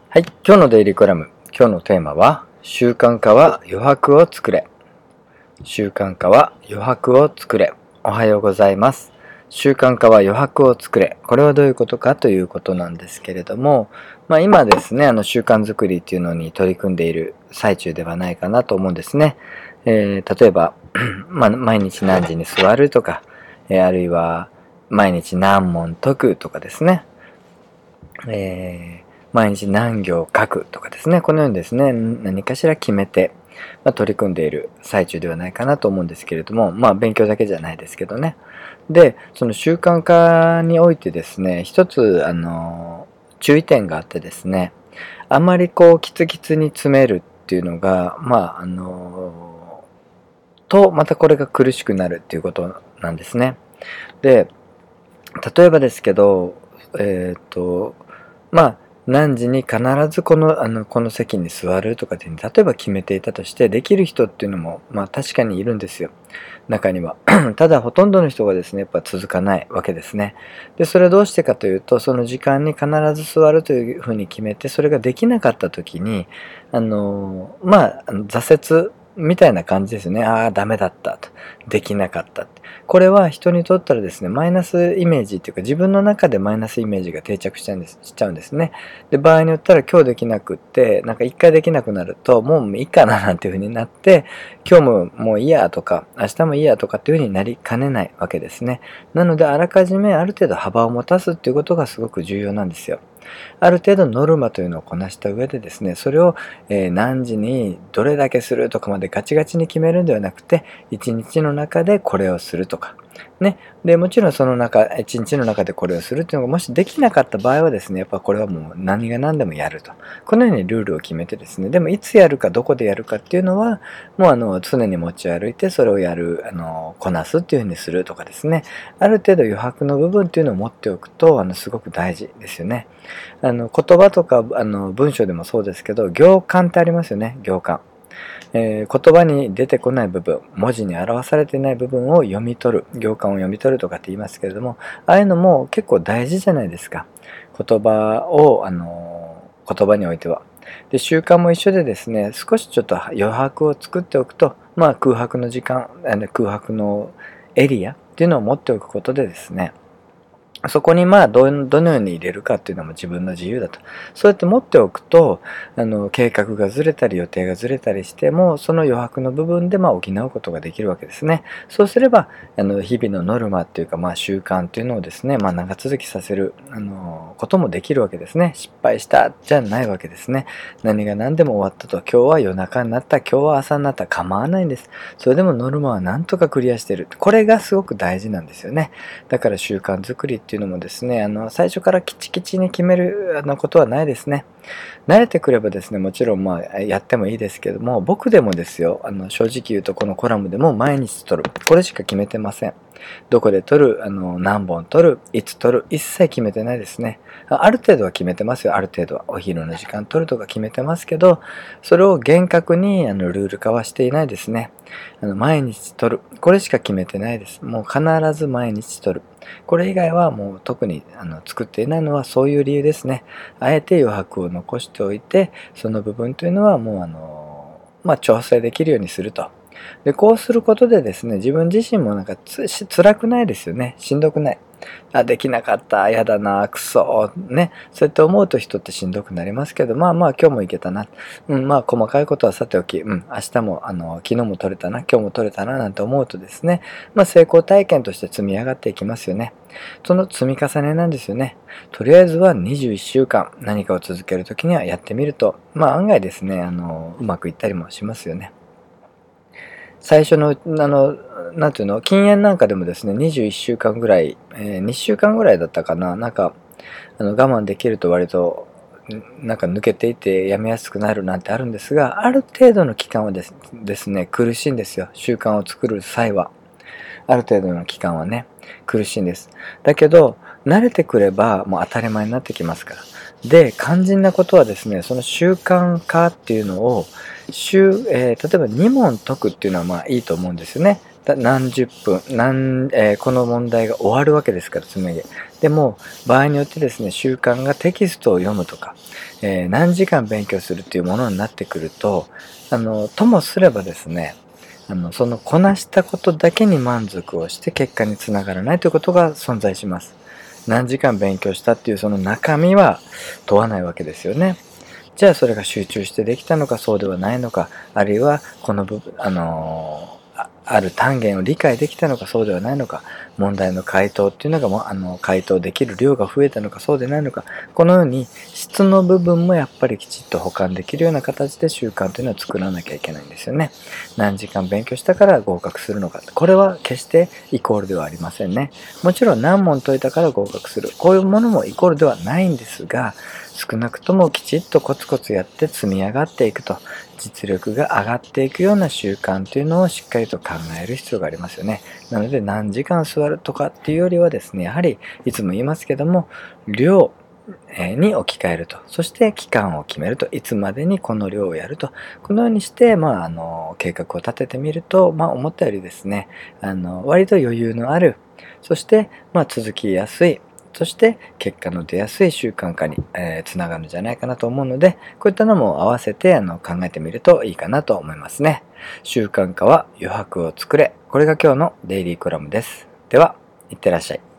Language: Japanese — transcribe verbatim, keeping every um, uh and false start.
はい、今日のデイリーコラム。今日のテーマは、習慣化は余白を作れ。習慣化は余白を作れ。おはようございます。習慣化は余白を作れ。これはどういうことかということなんですけれども、まあ今ですね、あの習慣作りっていうのに取り組んでいる最中ではないかなと思うんですね。えー、例えば、まあ、毎日何時に座るとか、えー、あるいは毎日何問解くとかですね。えー毎日何行書くとかですね、このようにですね、何かしら決めて、まあ、取り組んでいる最中ではないかなと思うんですけれども、まあ勉強だけじゃないですけどね。で、その習慣化においてですね、一つ、あの、注意点があってですね、あまりこう、キツキツに詰めるっていうのが、まあ、あの、と、またこれが苦しくなるっていうことなんですね。で、例えばですけど、えっと、まあ、何時に必ずこの、あの、この席に座るとかって、例えば決めていたとして、できる人っていうのも、まあ確かにいるんですよ。中には。ただ、ほとんどの人がですね、やっぱ続かないわけですね。で、それはどうしてかというと、その時間に必ず座るというふうに決めて、それができなかった時に、あの、まあ、あの挫折みたいな感じですね。ああ、ダメだったと。できなかったって。これは人にとったらですね、マイナスイメージっていうか、自分の中でマイナスイメージが定着しちゃうんです、しちゃうんですね。で、場合によったら今日できなくって、なんか一回できなくなると、もういいかななんていう風になって、今日ももういいやとか、明日もいいやとかっていう風になりかねないわけですね。なので、あらかじめある程度幅を持たすっていうことがすごく重要なんですよ。ある程度ノルマというのをこなした上でですね、それを、えー何時にどれだけするとかまでガチガチに決めるんではなくて、一日の中でこれをするとか、ね。で、もちろんその中、一日の中でこれをするっていうのがもしできなかった場合はですね、やっぱこれはもう何が何でもやると。このようにルールを決めてですね、でもいつやるかどこでやるかっていうのは、もうあの、常に持ち歩いてそれをやる、あの、こなすっていうふうにするとかですね、ある程度余白の部分っていうのを持っておくと、あの、すごく大事ですよね。あの、言葉とか、あの、文章でもそうですけど、行間ってありますよね、行間。えー言葉に出てこない部分、文字に表されていない部分を読み取る、行間を読み取るとかって言いますけれども、ああいうのも結構大事じゃないですか。言葉を、あの、言葉においては。で、習慣も一緒でですね、少しちょっと余白を作っておくと、まあ空白の時間、あの空白のエリアっていうのを持っておくことでですね、そこにまあどどのように入れるかっていうのも自分の自由だと。そうやって持っておくと、あの計画がずれたり予定がずれたりしても、その余白の部分でまあ補うことができるわけですね。そうすれば、あの日々のノルマっていうかまあ習慣っていうのをですね、まあ長続きさせるあのこともできるわけですね。失敗したじゃないわけですね。何が何でも終わったと。今日は夜中になった、今日は朝になった、構わないんです。それでもノルマはなんとかクリアしてる。これがすごく大事なんですよね。だから習慣作りっていうのもですね、あの最初からキチキチに決めるあのことはないですね。慣れてくればですね、もちろんまあやってもいいですけども、僕でもですよ、あの正直言うとこのコラムでも毎日取る。これしか決めてません。どこで取る、あの何本取る、いつ取る、一切決めてないですね。ある程度は決めてますよ。ある程度はお昼の時間取るとか決めてますけど、それを厳格にあのルール化はしていないですね。あの毎日取る。これしか決めてないです。もう必ず毎日取る。これ以外はもう特にあの作っていないのはそういう理由ですね。あえて余白を残しておいて、その部分というのはもうあの、まあ、調整できるようにすると。で、こうすることでですね、自分自身もなんかつし辛くないですよね。しんどくない。あ、できなかった、やだな、くそ、ね。そうやって思うと人ってしんどくなりますけど、まあまあ今日もいけたな。うん、まあ細かいことはさておき、うん、明日も、あの、昨日も取れたな、今日も取れたな、なんて思うとですね、まあ成功体験として積み上がっていきますよね。その積み重ねなんですよね。とりあえずはにじゅういっしゅうかん何かを続けるときにはやってみると、まあ案外ですね、あの、うまくいったりもしますよね。最初の、あの、なんていうの、禁煙なんかでもですね、にじゅういっしゅうかんぐらい、えー、にしゅうかんぐらいだったかな、なんか、あの、我慢できると割と、んなんか抜けていてやめやすくなるなんてあるんですが、ある程度の期間はですですね、苦しいんですよ。習慣を作る際は。ある程度の期間はね、苦しいんです。だけど、慣れてくればもう当たり前になってきますから。で、肝心なことはですね、その習慣化っていうのを、週、えー例えばに問解くっていうのはまあいいと思うんですよね。だ何十分、何、えーこの問題が終わるわけですから、つまりでも場合によってですね、習慣がテキストを読むとか、えー何時間勉強するっていうものになってくると、あのともすればですね、あのそのこなしたことだけに満足をして結果につながらないということが存在します。何時間勉強したっていうその中身は問わないわけですよね。じゃあそれが集中してできたのかそうではないのか、あるいはこの部分、あのーあある単元を理解できたのかそうではないのか、問題の回答っていうのがもあの回答できる量が増えたのかそうでないのか、このように質の部分もやっぱりきちっと補完できるような形で習慣というのを作らなきゃいけないんですよね。何時間勉強したから合格するのか、これは決してイコールではありませんね。もちろん何問解いたから合格する、こういうものもイコールではないんですが、少なくともきちっとコツコツやって積み上がっていくと、実力が上がっていくような習慣というのをしっかりと考える必要がありますよね。なので何時間座るとかっていうよりはですね、やはりいつも言いますけども、量に置き換えると、そして期間を決めると、いつまでにこの量をやると、このようにして、まあ、あの計画を立ててみると、まあ、思ったよりですね、あの割と余裕のある、そして、まあ、続きやすい、そして結果の出やすい習慣化に、えーつながるんじゃないかなと思うので、こういったのも合わせてあの考えてみるといいかなと思いますね。習慣化は余白を作れ。これが今日のデイリーコラムです。では、いってらっしゃい。